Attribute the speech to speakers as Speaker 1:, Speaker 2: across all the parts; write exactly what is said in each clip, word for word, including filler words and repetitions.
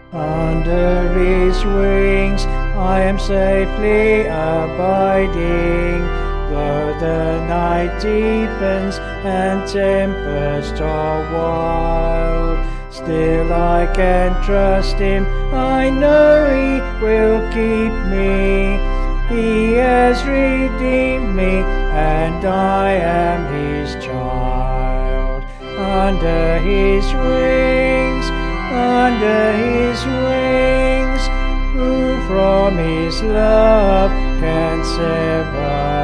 Speaker 1: Under his wings I am safely abiding, though the night deepens and tempests are wild. Still I can trust him, I know he will keep me. He has redeemed me, and I am his child. Under his wings, under his wings, who from his love can sever?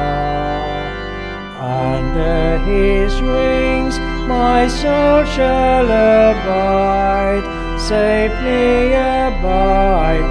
Speaker 1: Under his wings my soul shall abide, safely abide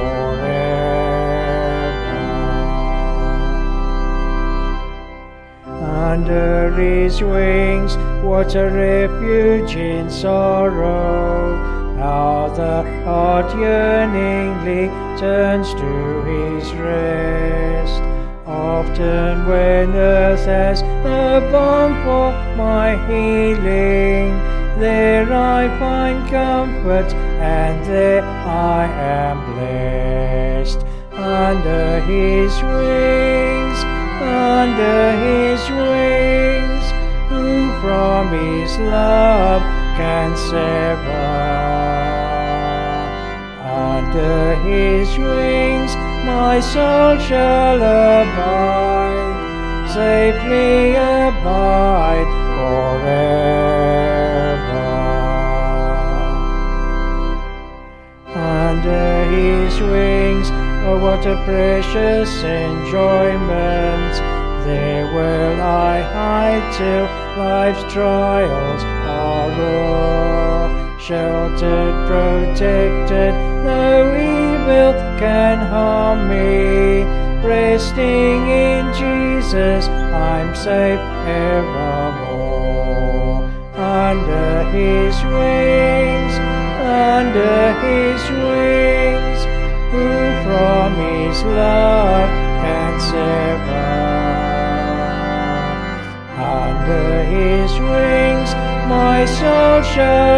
Speaker 1: forever. Under his wings, what a refuge in sorrow, how the heart yearningly turns to his rest. Often when earth has no balm for my healing, there I find comfort, and there I am blessed. Under his wings, under his wings, who from his love can sever? Under his wings my soul shall abide, safely abide forever. Under his wings, oh what a precious enjoyment! There will I hide till life's trials are o'er. Sheltered, protected, no evil can harm me. Resting in Jesus, I'm safe evermore. Under his wings, under his wings, who from his love can sever? Under his wings my soul shall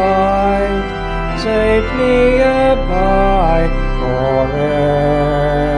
Speaker 1: abide, safely abide forever.